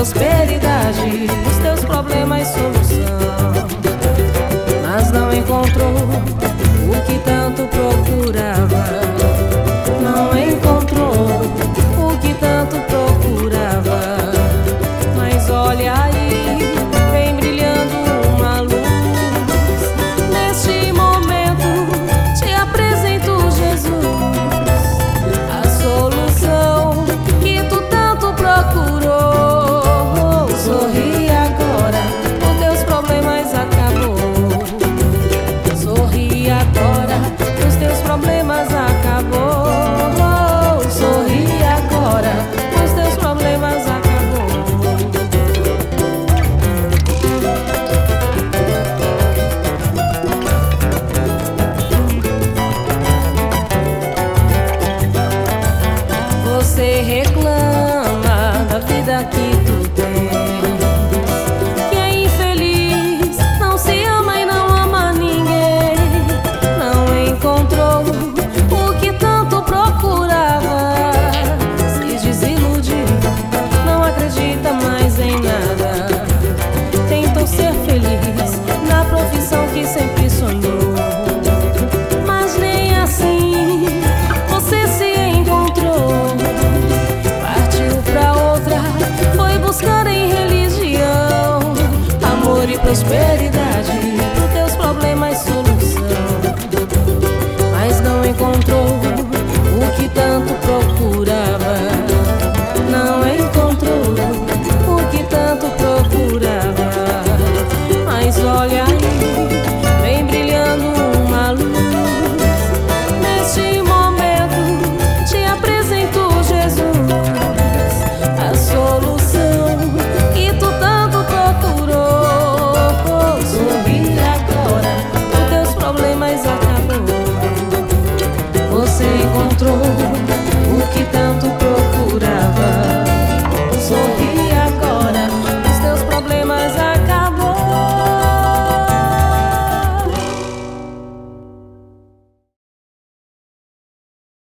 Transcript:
prosperidade, os teus problemas solução, mas não encontrou o que tanto procurava. Não encontrou o que tanto procurava. Mas olha aí, vem brilhando uma luz. Neste momento te apresento Jesus, a solução que tu tanto procurou. Sorri agora, os teus problemas acabou. Sorri agora, os teus problemas acabou. Sorri agora, os teus problemas acabou. Você reclama da vida que tu tens, que é infeliz, não se ama e não ama ninguém. Não encontrou o que tanto procurava, se desiludiu, não acredita mais em nada. Tentou ser feliz na profissão que sempre sonhou, mas nem assim você se encontrou. Partiu pra outra, foi buscar em religião amor e prosperidade,